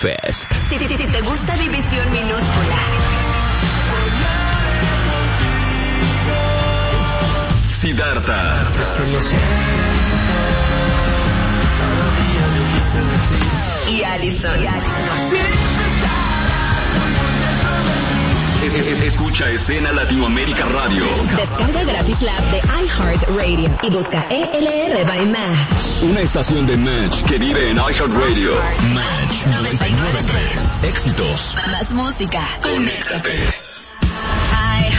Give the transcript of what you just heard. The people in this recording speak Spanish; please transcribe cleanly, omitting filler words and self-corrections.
Fest. Si te gusta División Minúscula, Siddhartha. y Allison. Escucha Escena Latinoamérica Radio. Descarga gratis la app de iHeartRadio y busca ELR by Match. Una estación de Match que vive en iHeartRadio. Match 99.3. Éxitos. Más música. Conéctate.